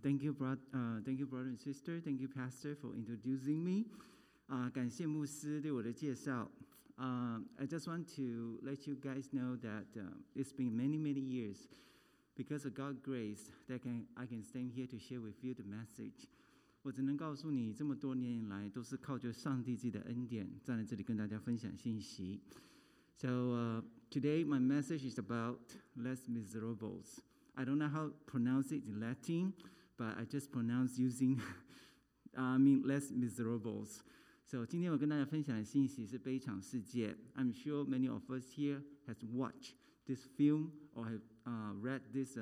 Thank you, brother and sister. Thank you, Pastor, for introducing me. 感谢牧师对我的介绍。I just want to let you guys know that it's been many, many years because of God's grace that I can stand here to share with you the message. 我只能告诉你，这么多年以来都是靠着上帝自己的恩典站在这里跟大家分享信息。So today my message is about Les Miserables. I don't know how to pronounce it in Latin, but I just pronounce using Les Miserables. So 今天我跟大家分享的信息是悲惨世界。I'm sure many of us here has watched this film or have read this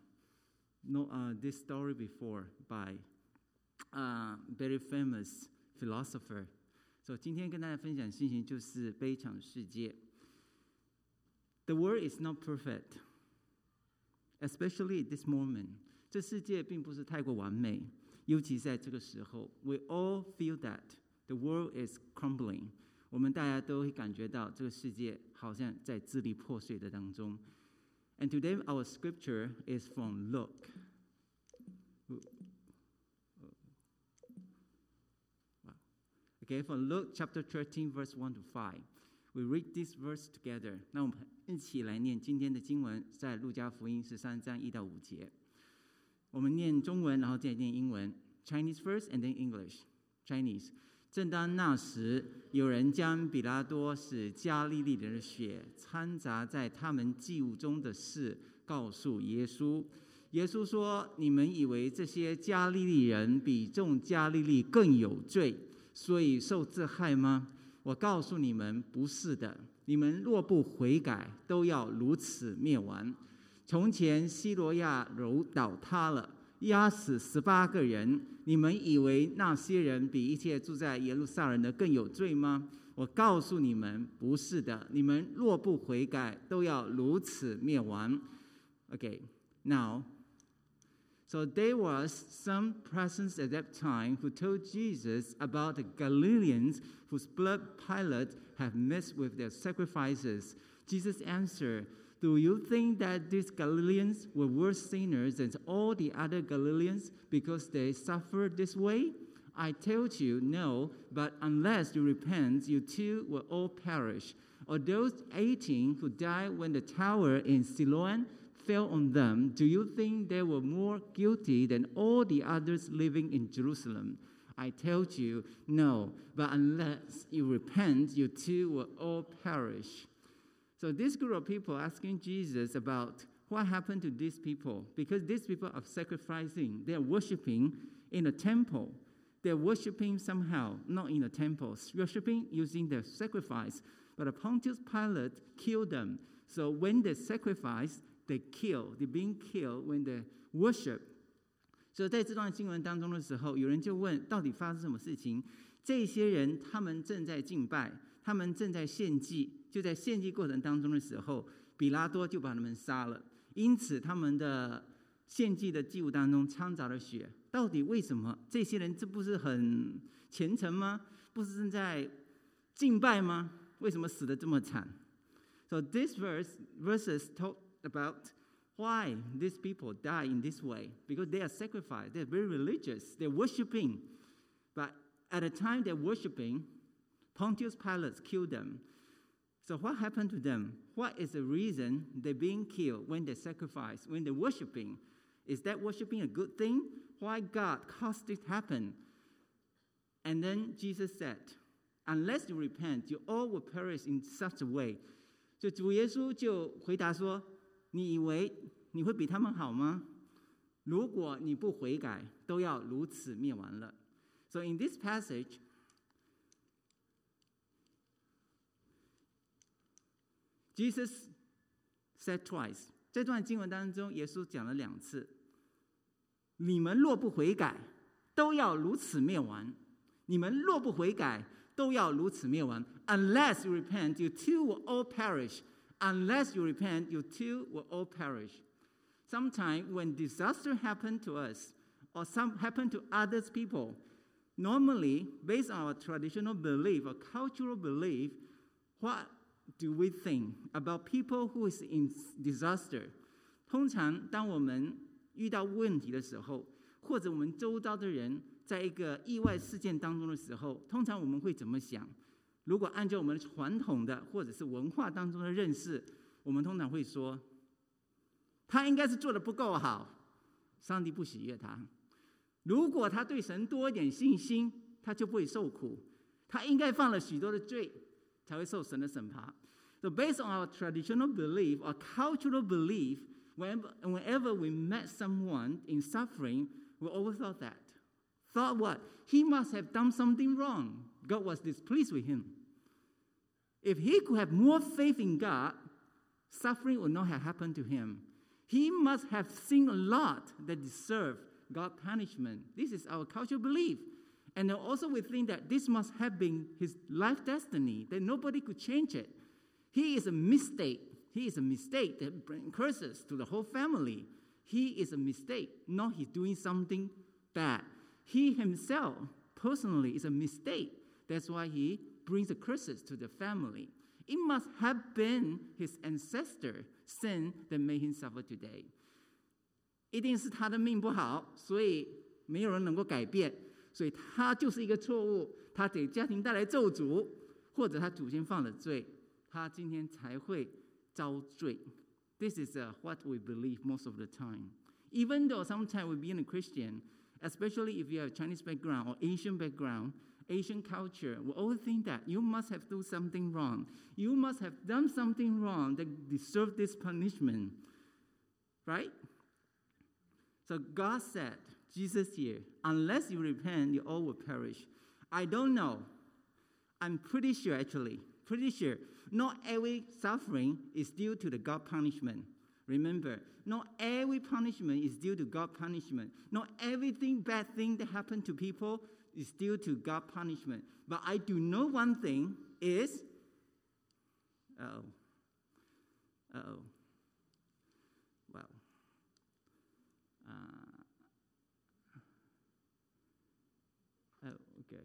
story before by very famous philosopher. So 今天跟大家分享的信息就是悲惨世界。The world is not perfect, especially at this moment. 这世界并不是太过完美，尤其在这个时候。We all feel that the world is crumbling. 我们大家都会感觉到这个世界好像在支离破碎的当中。And today our scripture is from Luke. Okay, from Luke chapter 13, verse 1 to 5. We read this verse together. 那我们一起来念今天的经文，在路加福音13章1到5节。我们念中文，然后再念英文。Chinese first and then English. Chinese. 正当那时，有人将比拉多使加利利人的血掺杂在他们祭物中的事告诉耶稣。耶稣说：“你们以为这些加利利人比众加利利更有罪，所以受这害吗？我告诉你们，不是的。你们若不悔改，都要如此灭亡。从前西罗亚楼倒塌了，压死18个人，你们以为那些人比一切住在耶路撒冷的更有罪吗？我告诉你们，不是的。你们若不悔改，都要如此灭亡。” Okay, now, so there was some present at that time who told Jesus about the Galileans whose blood Pilate had mixed with their sacrifices. Jesus answered, "Do you think that these Galileans were worse sinners than all the other Galileans because they suffered this way? I tell you, no, but unless you repent, you too will all perish. Or those 18 who died when the tower in Siloam fell on them, do you think they were more guilty than all the others living in Jerusalem? I tell you, no, but unless you repent, you too will all perish." So this group of people asking Jesus about what happened to these people, because these people are sacrificing, they are worshiping in a temple. They are worshiping somehow, not in a temple, worshiping using their sacrifice. But Pontius Pilate killed them. So when they sacrifice, they're being killed when they worship. 所以在这段经文当中的时候，有人就问，到底发生什么事情？这些人他们正在敬拜，他们正在献祭，就在献祭过程当中的时候，比拉多就把他们杀了。因此，他们的献祭的祭物当中掺杂了血。到底为什么？这些人这不是很虔诚吗？不是正在敬拜吗？为什么死得这么惨？ So this verses talk about why these people die in this way, because they are sacrificed. They're very religious. They're worshiping. But at the time they're worshiping, Pontius Pilate killed them. So what happened to them? What is the reason they're being killed when they sacrifice, when they're worshiping? Is that worshiping a good thing? Why God caused it to happen? And then Jesus said, "Unless you repent, you all will perish in such a way." 所以主耶稣就回答说，你以为你会比他们好吗？如果你不悔改，都要如此灭亡了。So in this passage, Jesus said twice. 这段经文当中，耶稣讲了2次。你们若不悔改，都要如此灭亡。你们若不悔改，都要如此灭亡。Unless you repent, you too will all perish. Unless you repent, you too will all perish. Sometimes when disaster happen to us, or some happen to other people, normally, based on our traditional belief or cultural belief, what do we think about people who is in disaster? 通常当我们遇到问题的时候， 或者我们周遭的人在一个意外事件当中的时候，通常我们会怎么想？如果按照我们传统的或者是文化当中的认识，我们通常会说，他应该是做得不够好，上帝不喜悦他。如果他对神多一点信心，他就不会受苦。他应该犯了许多的罪，才会受神的审判。So based on our traditional belief or cultural belief, whenever we met someone in suffering, we always thought that. Thought what? He must have done something wrong. God was displeased with him. If he could have more faith in God, suffering would not have happened to him. He must have sinned a lot that deserved God's punishment. This is our cultural belief. And also we think that this must have been his life destiny, that nobody could change it. He is a mistake. He is a mistake that brings curses to the whole family. He is a mistake, not he's doing something bad. He himself, personally, is a mistake. That's why he brings the curses to the family. It must have been his ancestor sin that made him suffer today. 一定是他的命不好，所以没有人能够改变，所以他就是一个错误，他给家庭带来咒诅，或者他祖先犯了罪，他今天才会遭罪。This is what we believe most of the time. Even though sometimes we being a Christian, especially if you have Chinese background or Asian background, Asian culture, we always think that you must have done something wrong. You must have done something wrong that deserve this punishment. Right? So God said, Jesus here, unless you repent, you all will perish. I don't know. I'm pretty sure, not every suffering is due to the God punishment. Remember, not every punishment is due to God punishment. Not everything bad thing that happened to people is due to God punishment. But I do know one thing is, okay.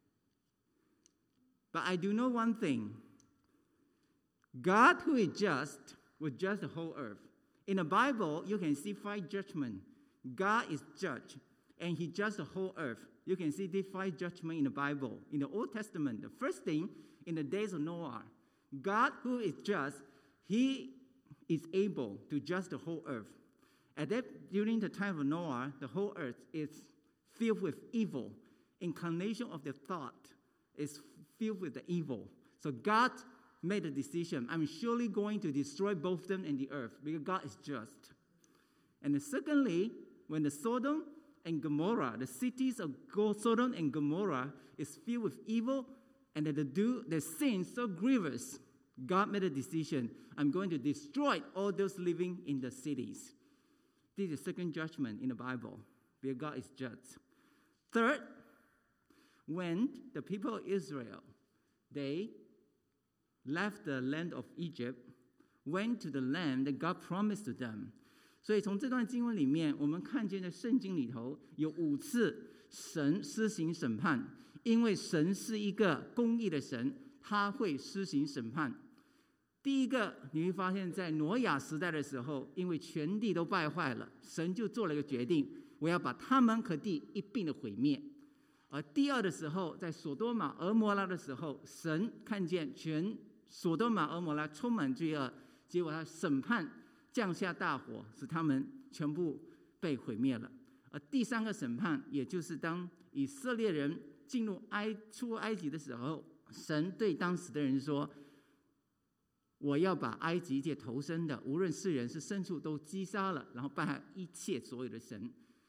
But I do know one thing. God who is just will judge the whole earth. In the Bible, you can see 5 judgments. God is judge, and he judged the whole earth. You can see these 5 judgments in the Bible. In the Old Testament, the first thing, in the days of Noah, God who is just, he is able to judge the whole earth. During the time of Noah, the whole earth is filled with evil. Incarnation of the thought is filled with the evil. So God made a decision. I'm surely going to destroy both them and the earth because God is just. And secondly, when the Sodom and Gomorrah, the cities of Sodom and Gomorrah is filled with evil and the sin so grievous, God made a decision. I'm going to destroy all those living in the cities. This is the second judgment in the Bible where God is just. Third, when the people of Israel, they left the land of Egypt, went to the land that God promised to them. 所以从这段经文里面，我们看见在圣经里头有5次神施行审判，因为神是一个公义的神，他会施行审判。第一个，你会发现在挪亚时代的时候，因为全地都败坏了，神就做了一个决定，我要把他们和地一并的毁灭。而第二的时候，在所多玛、俄摩拉的时候，神看见全所多玛、俄摩拉充满罪恶，结果他审判降下大火，使他们全部被毁灭了。而第3个审判，也就是当以色列人进入出埃及的时候，神对当时的人说：“我要把埃及一切投生的，无论是人是牲畜，都击杀了，然后办害一切所有的神。”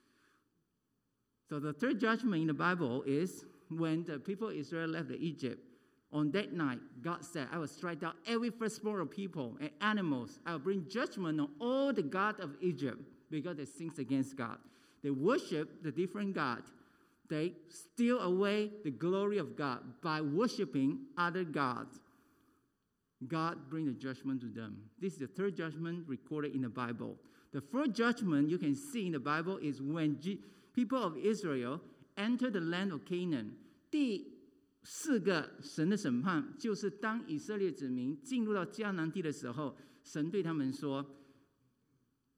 So the third judgment in the Bible is when the people of Israel left Egypt. On that night, God said, I will strike down every firstborn of people and animals. I will bring judgment on all the gods of Egypt because they sinned against God. They worship the different gods. They steal away the glory of God by worshiping other gods. God brings the judgment to them. This is the third judgment recorded in the Bible. The fourth judgment you can see in the Bible is when people of Israel enter the land of Canaan. 第4个神的审判，就是当以色列子民进入到迦南地的时候，神对他们说：“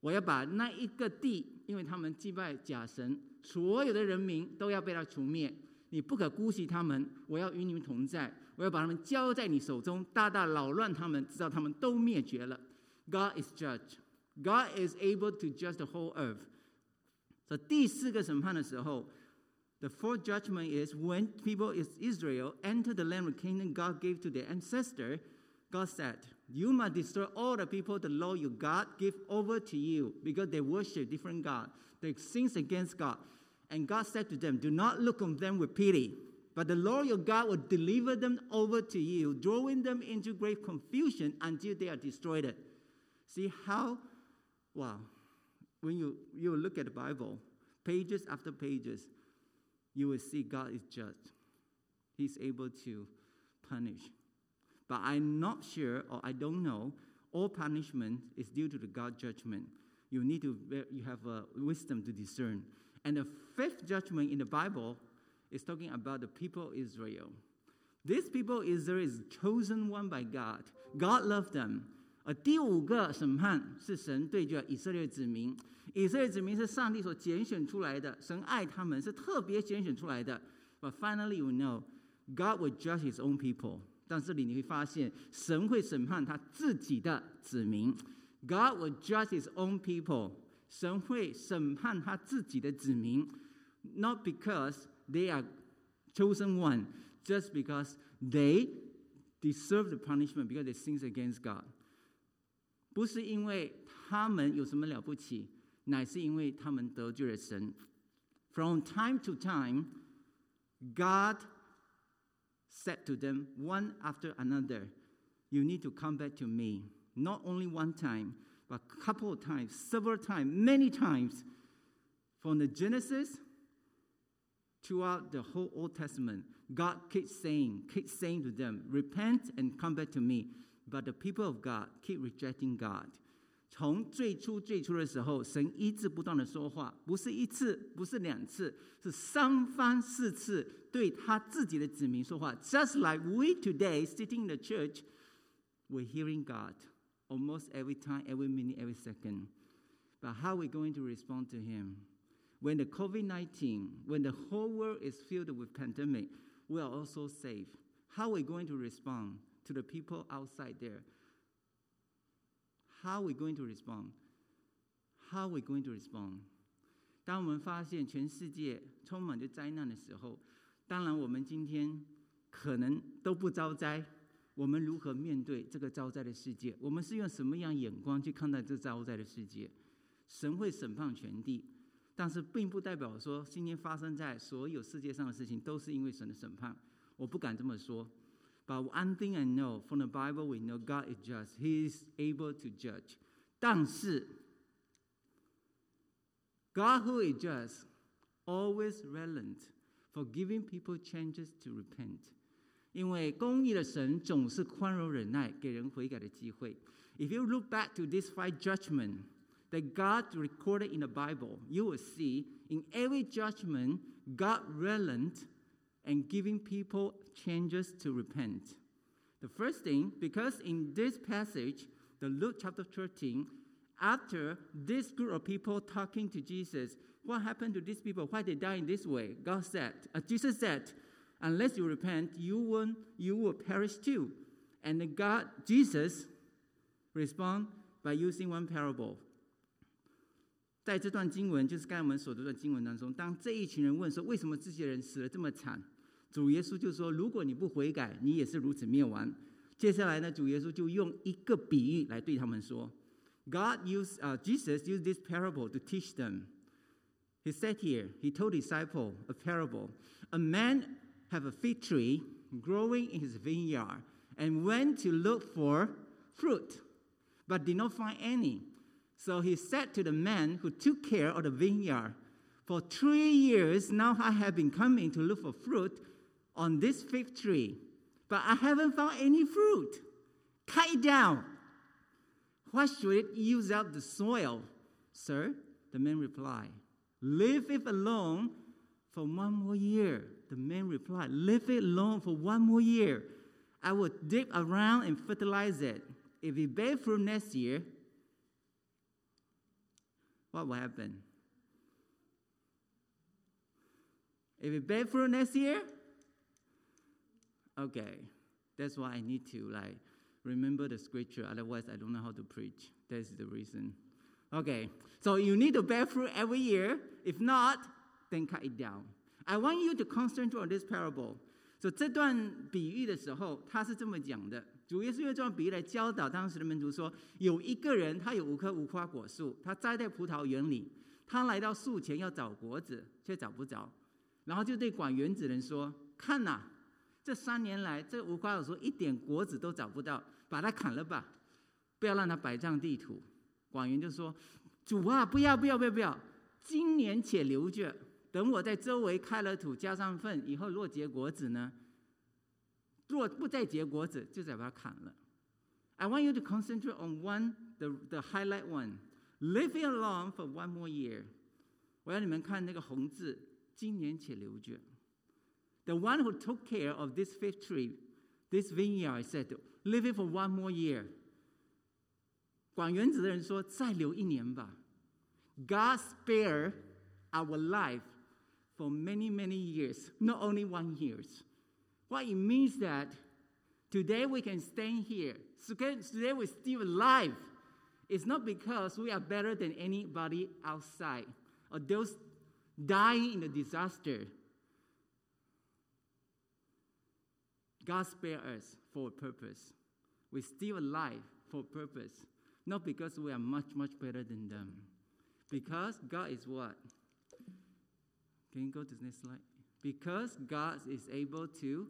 我要把那一个地，因为他们祭拜假神，所有的人民都要被他除灭。你不可姑息他们，我要与你们同在，我要把他们交在你手中，大大扰乱他们，直到他们都灭绝了。God is judge. God is able to judge the whole earth. 所以第4个审判的时候 The fourth judgment is when people of Israel enter the land of Canaan God gave to their ancestor. God said, you must destroy all the people the Lord your God gave over to you because they worship different gods. They sin against God. And God said to them, do not look on them with pity, but the Lord your God will deliver them over to you, drawing them into great confusion until they are destroyed. See how, wow, when you look at the Bible, pages after pages, you will see God is just. He's able to punish. But I'm not sure, or I don't know, all punishment is due to the God judgment. You have wisdom to discern. And the 5th judgment in the Bible is talking about the people of Israel. This people of Israel is chosen one by God. God loved them. 第5个审判是神对决以色列子民。以色列子民是上帝所拣选出来的，神爱他们是特别拣选出来的。But finally we know God will judge His own people. 但这里你会发现，神会审判他自己的子民。God will judge His own people. 神会审判他自己的子民 ，not because they are chosen one, just because they deserve the punishment because they sin against God. 不是因为他们有什么了不起，乃是因为他们得罪了神。From time to time, God said to them one after another, you need to come back to me. Not only one time, but a couple of times, several times, many times. From the Genesis throughout the whole Old Testament, God keeps saying to them, repent and come back to me. But the people of God keep rejecting God. 从最初的时候，神一直不断的说话，不是1次，不是2次，是3番4次对他自己的子民说话。Just like we today sitting in the church, we're hearing God almost every time, every minute, every second. But how are we going to respond to Him? When the COVID-19, when the whole world is filled with pandemic, we are also safe. How are we going to respond to the people outside there? How are we going to respond? How are we going to respond? 当我们发现全世界充满着灾难的时候，当然我们今天可能都不遭灾，我们如何面对这个遭灾的世界？我们是用什么样眼光去看待这遭灾的世界？神会审判全地，但是并不代表说今天发生在所有世界上的事情都是因为神的审判。我不敢这么说。But one thing I know from the Bible, we know God is just. He is able to judge. 但是 God who is just, always relent, forgiving people chances to repent. 因为公义的神总是宽容忍耐，给人悔改的机会。If you look back to these 5 judgments that God recorded in the Bible, you will see in every judgment, God relent and giving people chances to repent. The first thing, because in this passage, the Luke chapter 13, after this group of people talking to Jesus, what happened to these people? Why they die in this way? Jesus said, unless you repent, you will perish too. And Jesus respond by using one parable. 在这段经文，就是刚才我们所读的经文当中，当这一群人问说，为什么这些人死得这么惨？主耶稣就说，如果你不悔改，你也是如此灭亡。接下来呢，主耶稣就用一个比喻来对他们说。Jesus used this parable to teach them. He said here, he told disciples a parable. A man had a fig tree growing in his vineyard and went to look for fruit, but did not find any. So he said to the man who took care of the vineyard, for 3 years now I have been coming to look for fruit on this fig tree, but I haven't found any fruit. Cut it down. Why should it use up the soil? Sir, the man replied, leave it alone for 1 more year. The man replied, leave it alone for 1 more year. I will dig around and fertilize it. If it bears fruit next year, what will happen? If it bear fruit next year, okay, that's why I need to remember the scripture. Otherwise, I don't know how to preach. That's the reason. Okay, so you need to bear fruit every year. If not, then cut it down. I want you to concentrate on this parable. So 这段比喻的时候，他是这么讲的。主耶稣用这段比喻来教导当时的门徒说，有一个人他有5棵无花果树，他栽在葡萄园里，他来到树前要找果子，却找不着，然后就对管园子人说：“看哪，这3年来，这无花果树一点果子都找不到，把它砍了吧，不要让它摆上地土。”管园就说：“主啊，不要，今年且留着。等我在周围开了土，加上粪，以后若结果子呢？若不再结果子，就再把它砍了。” I want you to concentrate on the highlight one. Leave it alone for 1 more year. 我要你们看那个红字，今年且留着。The one who took care of this fig tree, this vineyard, said, "Leave it for 1 more year." 管园子的人说：“再留1年吧。” God spared our life for many, many years, not only 1 year. What it means that today we can stand here. Today we're still alive. It's not because we are better than anybody outside or those dying in the disaster. God spared us for a purpose. We're still alive for a purpose. Not because we are much, much better than them. Because God is what? Can you go to the next slide? Because God is able to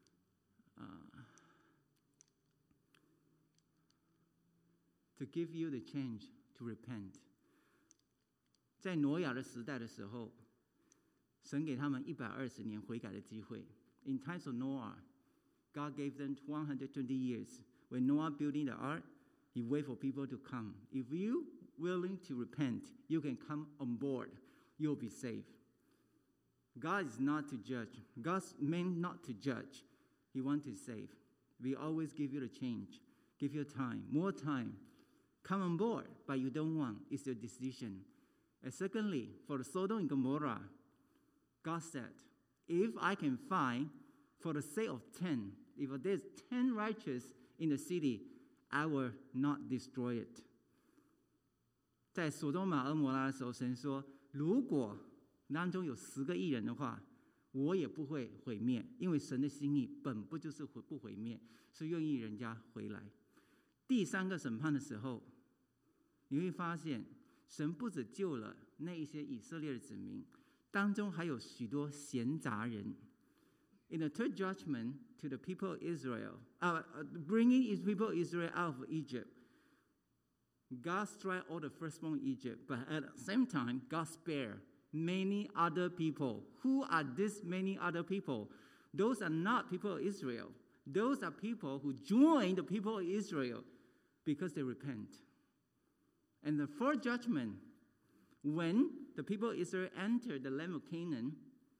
give you the chance to repent. 在挪亚的时代的时候，神给他们120年悔改的机会。In times of Noah, God gave them 120 years. When Noah building the ark, He wait for people to come. If you willing to repent, you can come on board. You'll be saved. God is not to judge. God's meant not to judge. He wants to save. We always give you the change, give you time, more time. Come on board, but you don't want. It's your decision. And secondly, for the Sodom and Gomorrah, God said, if I can find, for the sake of 10, if there's 10 righteous in the city, I will not destroy it. 在索多玛、俄摩拉的时候，神说，如果当中有10个义人的话，我也不会毁灭，因为神的心意本不就是不毁灭，是愿意人家回来。第3个审判的时候，你会发现，神不只救了那一些以色列的子民，当中还有许多闲杂人。In the third judgment to the people of Israel, bringing his people Israel out of Egypt, God struck all the firstborn in Egypt, but at the same time, God spared many other people. Who are these many other people? Those are not people of Israel. Those are people who join the people of Israel because they repent. And the fourth judgment, when the people of Israel entered the land of Canaan,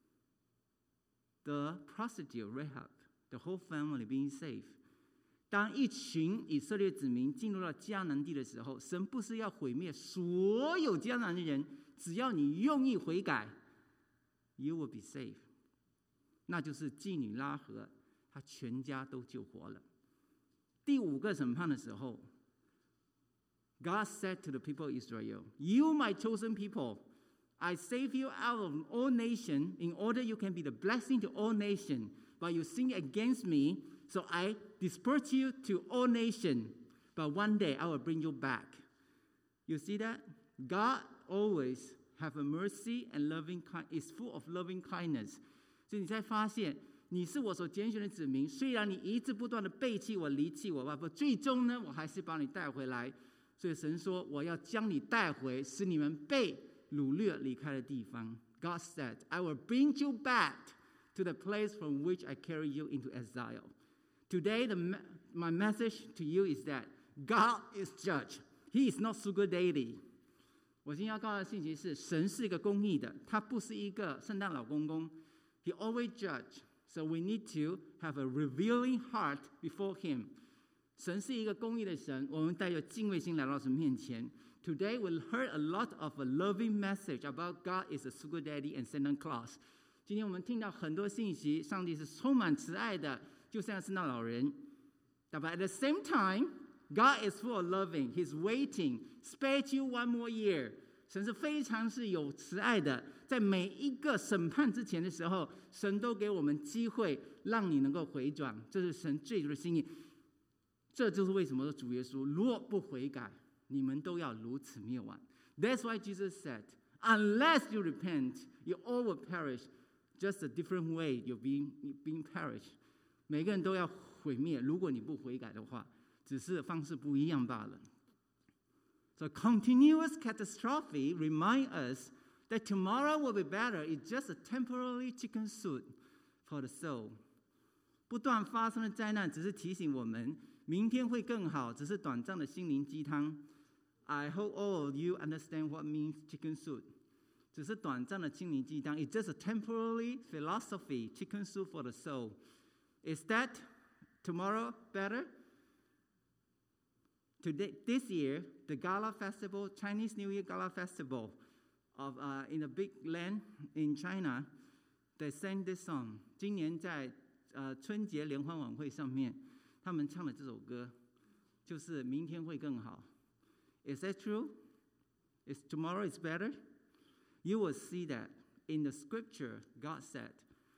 the prostitute Rahab, the whole family being saved. 当一群以色列子民进入到迦南地的时候，神不是要毁灭所有迦南的人，只要你愿意悔改 ，you will be saved。那就是妓女拉合，她全家都救活了。第5个审判的时候 ，God said to the people of Israel, "You, my chosen people, I save you out of all nations in order you can be the blessing to all nations. But you sin against me, so I disperse you to all nations. But one day I will bring you back." You see that? God always have a mercy and is full of loving kindness. 所以你才发现，你是我所拣选的子民，虽然你一直不断的背弃我、离弃我，不，最终呢，我还是把你带回来。所以神说，我要将你带回，使你们被掳掠离开的地方。God said, "I will bring you back to the place from which I carry you into exile." Today, my message to you is that God is judge. He is not sugar daddy. 我今天要告诉的信息是，神是一个公义的，他不是一个圣诞老公公。He always judge. So we need to have a revealing heart before Him. 神是一个公义的神，我们带着敬畏心来到神面前。 Today we heard a lot of a loving message about God is a sugar daddy and Santa Claus. 今天我们听到很多信息，上帝是充满慈爱的，就像圣诞老人。But at the same time, God is full of loving. He's waiting, spare you one more year. 神是非常是有慈爱的，在每一个审判之前的时候，神都给我们机会，让你能够回转，这是神最初的心意。这就是为什么说主耶稣若不悔改，你们都要如此灭亡。That's why Jesus said, unless you repent, you all will perish. Just a different way you're being perished. 每个人都要毁灭，如果你不悔改的话，只是方式不一样罢了。So continuous catastrophe remind us that tomorrow will be better. It's just a temporary chicken soup for the soul. 不断发生的灾难只是提醒我们，明天会更好，只是短暂的心灵鸡汤。I hope all of you understand what means chicken soup. 只是短暂的心灵鸡汤。It's just a temporary philosophy, chicken soup for the soul. Is that tomorrow better? Today, this year, the Gala Festival, Chinese New Year Gala Festival, in a big land in China, they sang this song. 今年在春节联欢晚会上面，他们唱的这首歌，就是明天会更好。Is that true? Is tomorrow is better? You will see that in the scripture, God said,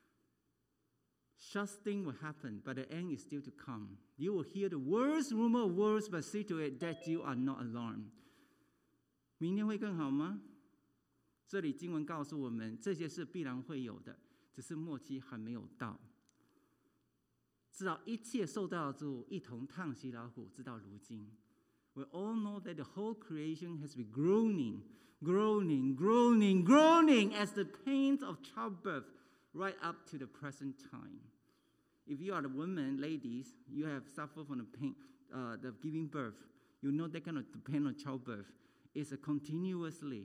such thing will happen, but the end is still to come. You will hear the worst rumor of wars, but see to it that you are not alarmed. 明天会更好吗？这里经文告诉我们，这些事必然会有的，只是末期还没有到。直到一切受到主一同叹息劳苦，直到如今。We all know that the whole creation has been groaning, groaning, groaning, groaning as the pains of childbirth right up to the present time. If you are the women, ladies, you have suffered from the pain, the giving birth. You know that kind of pain of childbirth. It's a continuously.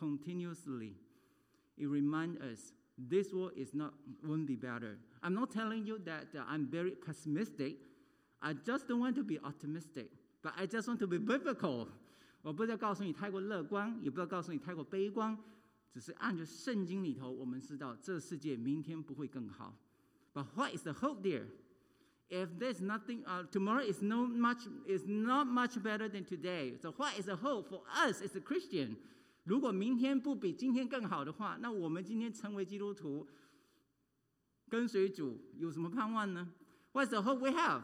It reminds us this world won't be better. I'm not telling you that I'm very pessimistic. I just don't want to be optimistic, but I just want to be biblical. 我不是要告诉你太过乐观，也不要告诉你太过悲观，只是按着圣经里头，我们知道这世界明天不会更好。But what is the hope there? If there's nothing, tomorrow is not much better than today. So what is the hope for us as a Christian? 如果明天不比今天更好的话，那我们今天成为基督徒，跟随主有什么盼望呢？ What's the hope we have?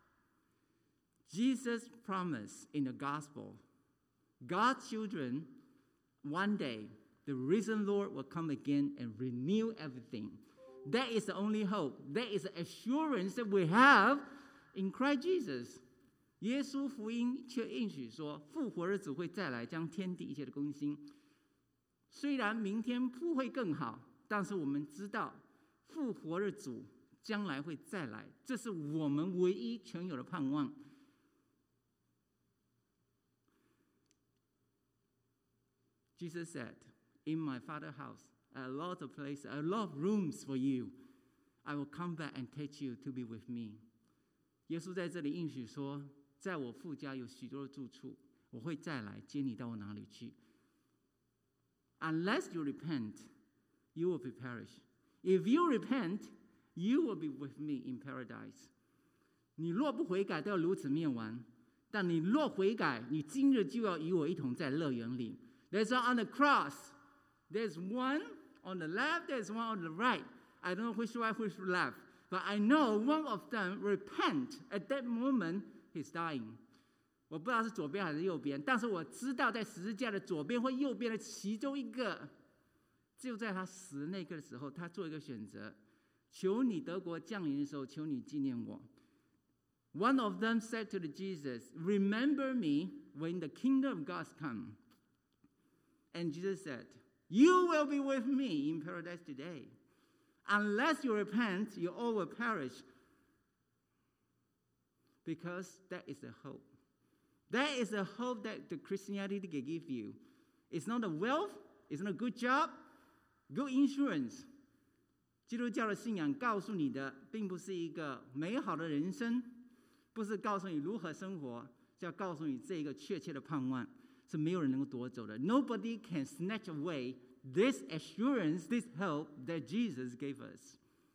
Jesus promised in the gospel, God's children, one day, the risen Lord will come again and renew everything. That is the only hope. That is the assurance that we have in Christ Jesus. 耶稣福音却应许说，复活的主会再来，将天地一切的更新。虽然明天不会更好，但是我们知道，复活的主将来会再来，这是我们唯一全有的盼望。Jesus said, "In my Father's house, a lot of places, a lot of rooms for you. I will come back and take you to be with me." 耶稣在这里应许说，在我父家有许多的住处，我会再来接你到我哪里去。Unless you repent, you will be perished. If you repent, you will be with me in paradise. 你若不悔改，都要如此灭亡。但你若悔改，你今日就要与我一同在乐园里。There's one on the cross. There's one on the left. There's one on the right. I don't know which right, which left. But I know one of them repent. At that moment, he's dying. 我不知道是左边还是右边，但是我知道在十字架的左边或右边的其中一个，就在他死的那个时候，他做一个选择：求你德国降临的时候，求你纪念我。One of them said to Jesus, "Remember me when the kingdom of God comes." And Jesus said, "You will be with me in paradise today. Unless you repent, you all will perish." Because that is the hope. That is the hope that the Christianity can give you. It's not a wealth, it's not a good job, good insurance. 基督教的信仰告诉你的，并不是一个美好的人生，不是告诉你如何生活，是要告诉你这一个确切的盼望。 是没有人能够夺走的。Nobody can snatch away this assurance, this hope that Jesus gave us.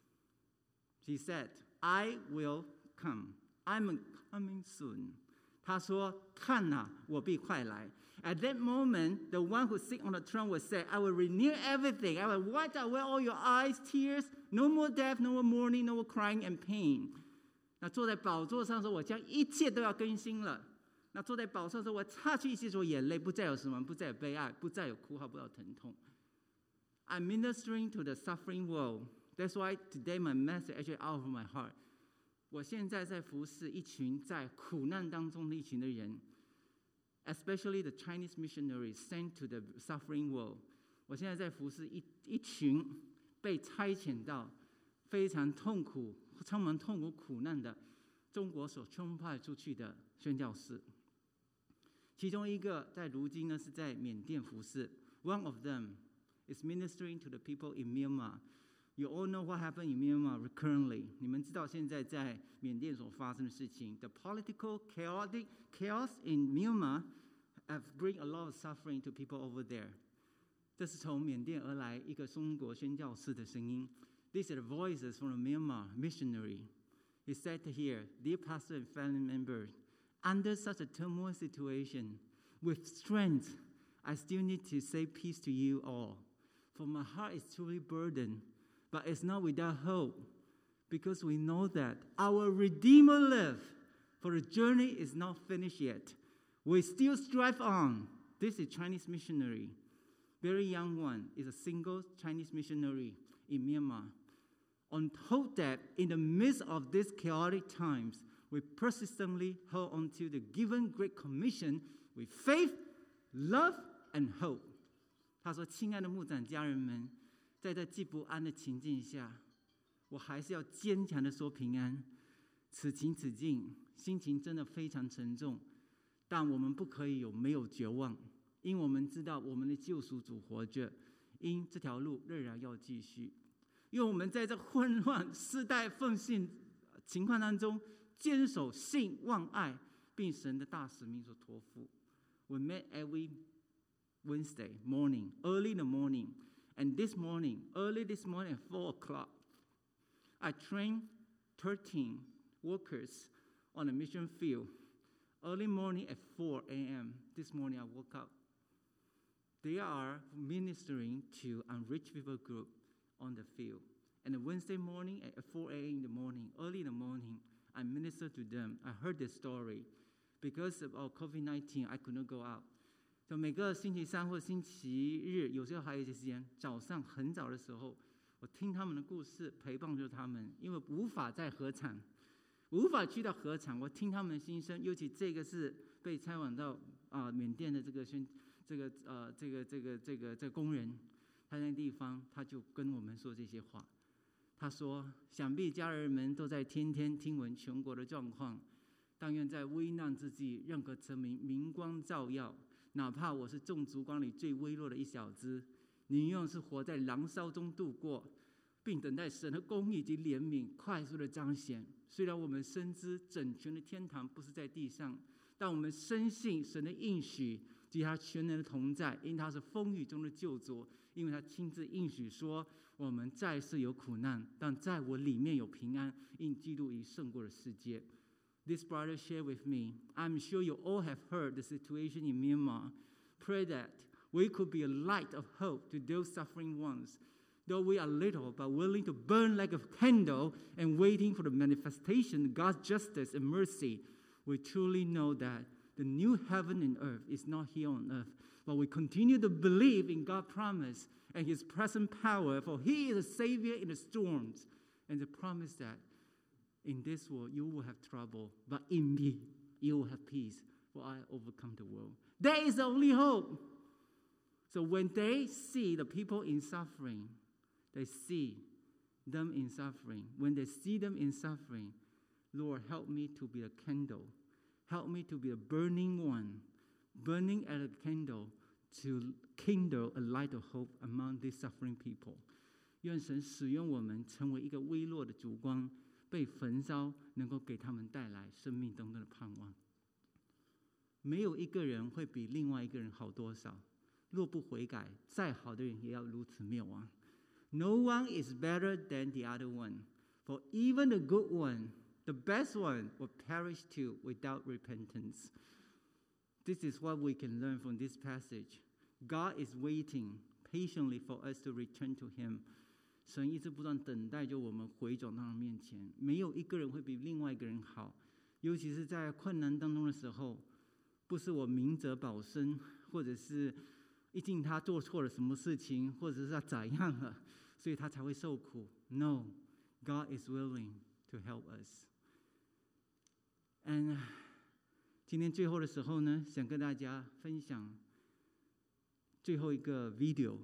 He said, I will come. I'm coming soon. 他说，看啊，我必快来。At that moment, the one who sits on the throne will say, I will renew everything. I will wipe away all your eyes, tears. No more death, no more mourning, no more crying and pain. 那坐在宝座上说，我将一切都要更新了。那坐在宝座上说，我擦去一切所有眼泪，不再有死亡，不再有悲哀，不再有哭号，不再有疼痛。I'm ministering to the suffering world. That's why today my message actually out of my heart. 我现在在服侍一群在苦难当中的一群的人。Especially the Chinese missionaries sent to the suffering world. 我现在在服侍一群被差遣到非常痛苦、充满痛苦苦难的中国所分派出去的宣教士。其中一个在如今呢是在缅甸服侍。One of them is ministering to the people in Myanmar. You all know what happened in Myanmar currently. 你们知道现在在缅甸所发生的事情。The political chaos in Myanmar have bring a lot of suffering to people over there. 这是从缅甸而来一个中国宣教士的声音。These are the voices from the Myanmar missionary. He said here, Dear pastor and family members, under such a turmoil situation, with strength, I still need to say peace to you all. For my heart is truly burdened, but it's not without hope, because we know that our Redeemer lives, for the journey is not finished yet. We still strive on. This is Chinese missionary. Very young one is a single Chinese missionary in Myanmar. On hope that in the midst of these chaotic times, we persistently hold on to the given Great Commission with faith, love, and hope. 他说：“亲爱的牧长家人们，在这既不安的情境下，我还是要坚强的说平安。此情此境，心情真的非常沉重，但我们不可以没有绝望，因我们知道我们的救赎主活着，因这条路仍然要继续。因为我们在这混乱世代奉献情况当中，坚守信望爱，并神的大使命所托付。We met every Wednesday morning, early in the morning, and early this morning at 4 o'clock, I trained 13 workers on a mission field. Early morning at 4 a.m. This morning I woke up. They are ministering to unreached people group on the field. And Wednesday morning at 4 a.m. in the morning, early in the morning, I ministered to them. I heard their story. Because of COVID-19, I could not go out. 就每个星期三或星期日，有时候还有一些时间，早上很早的时候，我听他们的故事，陪伴着他们，因为无法在合场，无法去到合场，我听他们的心声。尤其这个是被差往到缅甸的这个工人，他在那地方，他就跟我们说这些话。他说：“想必家人们都在天天听闻全国的状况，但愿在危难之际，任何臣民明光照耀。哪怕我是众烛光里最微弱的一小只，宁愿是活在燃烧中度过，并等待神的公义及怜悯快速的彰显。虽然我们深知整全的天堂不是在地上，但我们深信神的应许及他全能的同在，因他是风雨中的救主，因为他亲自应许说，我们在世有苦难，但在我里面有平安，因基督已胜过了世界。” This brother shared with me, I'm sure you all have heard the situation in Myanmar. Pray that we could be a light of hope to those suffering ones. Though we are little, but willing to burn like a candle and waiting for the manifestation of God's justice and mercy, we truly know that the new heaven and earth is not here on earth, but we continue to believe in God's promise and His present power, for He is a Savior in the storms, and the promise that in this world you will have trouble, but in me you will have peace, for I overcome the world. That is the only hope. So when they see the people in suffering, they see them in suffering. When they see them in suffering, Lord, help me to be a candle. Help me to be a burning one, burning as a candle to kindle a light of hope among these suffering people. 愿神使用我们成为一个微弱的烛光，被焚烧，能够给他们带来生命当中的盼望。 没有一个人会比另外一个人好多少。若不悔改，再好的人也要如此灭亡。No one is better than the other one, for even the good one, the best one, will perish too without repentance. This is what we can learn from this passage. God is waiting patiently for us to return to Him. 神一直不断等待着我们回转到他面前，没有一个人会比另外一个人好，尤其是在困难当中的时候，不是我明哲保身，或者是一定他做错了什么事情，或者是他怎样了，所以他才会受苦。No, God is willing to help us. And 今天最后的时候呢，想跟大家分享最后一个 video.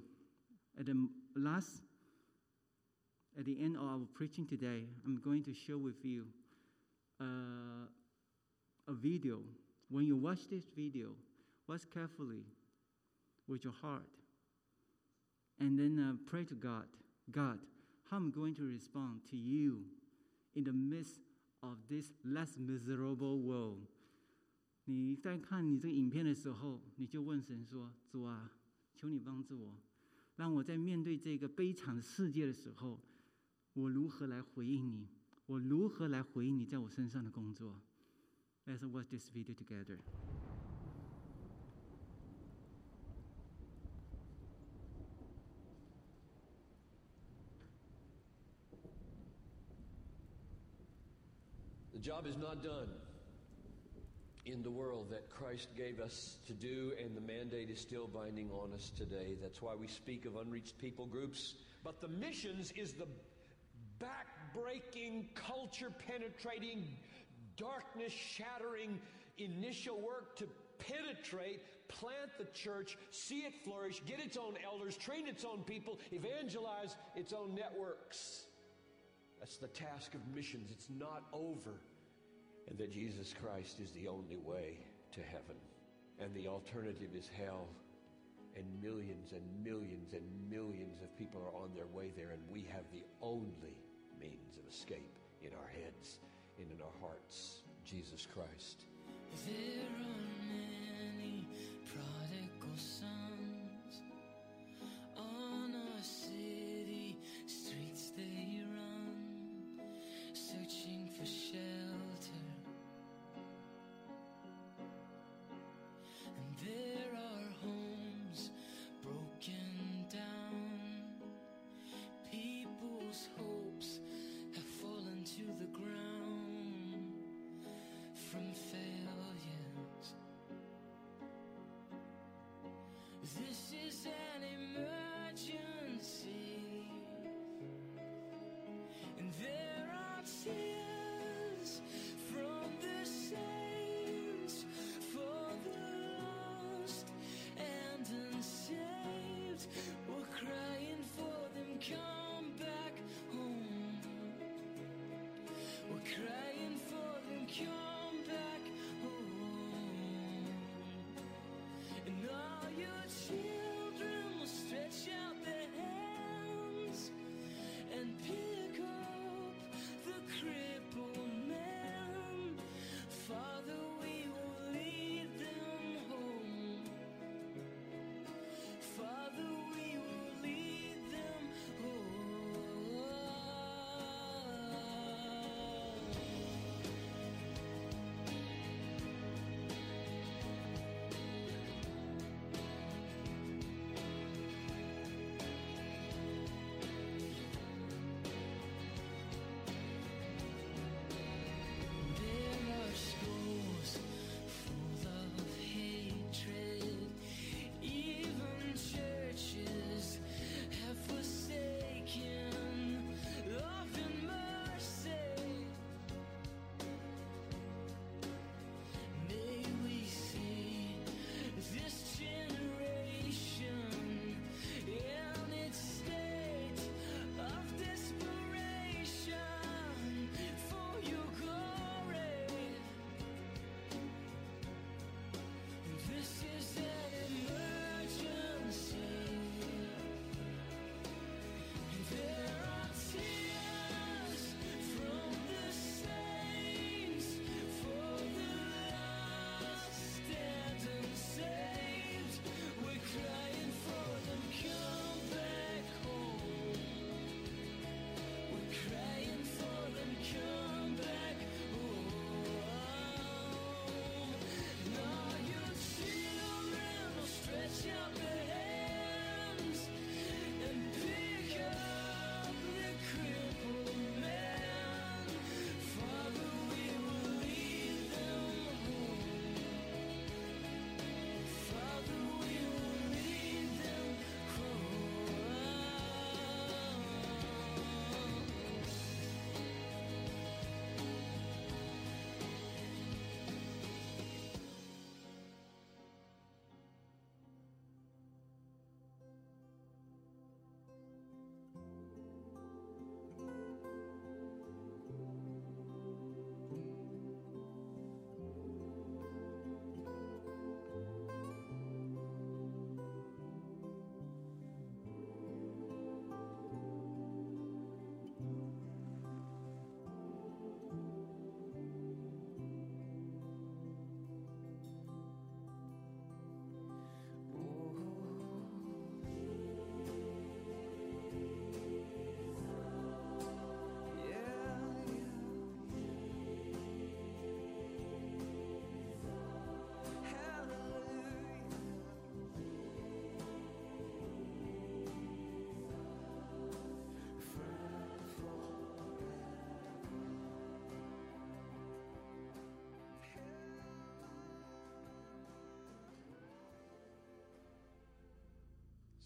At the end of our preaching today, I'm going to share with you a video. When you watch this video, watch carefully with your heart. And then pray to God. God, how am I going to respond to you in the midst of this less miserable world? 你在看你这个影片的时候，你就问神说：主啊，求你帮助我，让我在面对这个悲惨的世界的时候，我如何来回应你？我如何来回应你在我身上的工作？ Let's watch this video together. The job is not done in the world that Christ gave us to do, and the mandate is still binding on us today. That's why we speak of unreached people groups. But the missions is the back-breaking, culture-penetrating, darkness-shattering initial work to penetrate, plant the church, see it flourish, get its own elders, train its own people, evangelize its own networks. That's the task of missions. It's not over. And that Jesus Christ is the only way to heaven. And the alternative is hell. And millions and millions and millions of people are on their way there. And we have the only means of escape in our heads and in our hearts. Jesus Christ. There are many prodigal sons on our city streets they run, searching for shelter. And there are homes broken down. People's hopes have fallen to the ground from failures. This is an emergency, and there are tears from the saints for the lost and unsaved. We're crying for them, come back home. We're crying for them, come back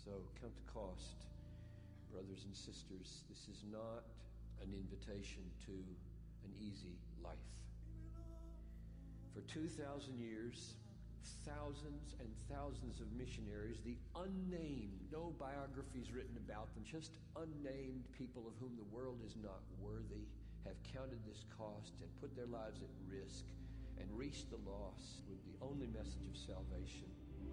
So count the cost, brothers and sisters. This is not an invitation to an easy life. For 2,000 years, thousands and thousands of missionaries, the unnamed, no biographies written about them, just unnamed people of whom the world is not worthy, have counted this cost and put their lives at risk and reached the lost with the only message of salvation.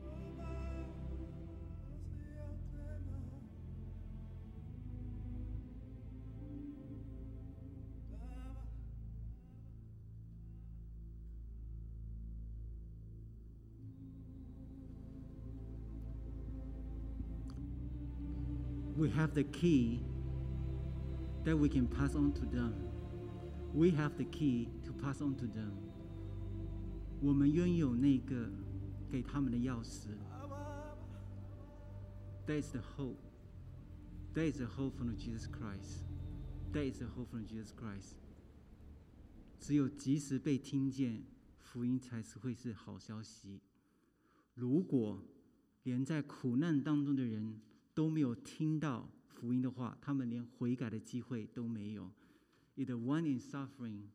We have the key that we can pass on to them. We have the key to pass on to them. 我们拥有那个给他们的钥匙。That is the hope. That is the hope from Jesus Christ. That is the hope from Jesus Christ. 只有及时被听见，福音才是会是好消息。如果连在苦难当中的人都没有听到福音的话，他们连悔改的机会都没有。If the one in suffering,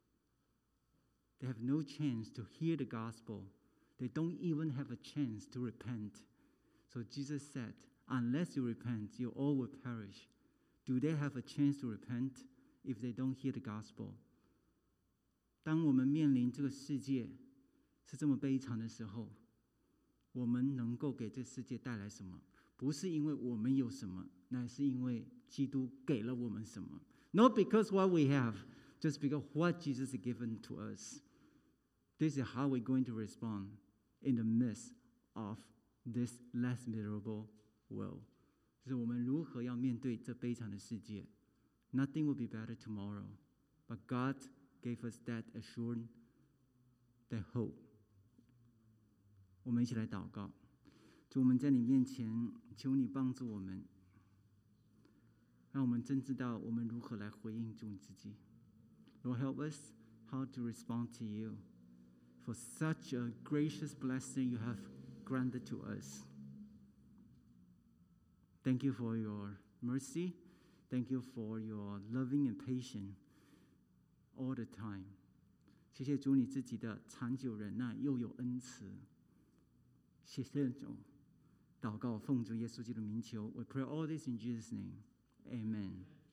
they have no chance to hear the gospel. They don't even have a chance to repent. So Jesus said, unless you repent, you all will perish. Do they have a chance to repent if they don't hear the gospel? 当我们面临这个世界是这么悲惨的时候，我们能够给这世界带来什么？不是因为我们有什么，乃是因为基督给了我们什么。Not because what we have, just because what Jesus has given to us. This is how we're going to respond in the midst of this less miserable world. 就是我们如何要面对这悲惨的世界。Nothing will be better tomorrow, but God gave us that assurance, that hope. 我们一起来祷告。主，我们在你面前，求你帮助我们，让我们真知道我们如何来回应主你自己。Lord, help us how to respond to you for such a gracious blessing you have granted to us. Thank you for your mercy. Thank you for your loving and patient all the time. 谢谢主你自己的长久忍耐，又有恩慈。谢谢主。祷告奉主耶稣基督名求。We pray all this in Jesus' name. Amen.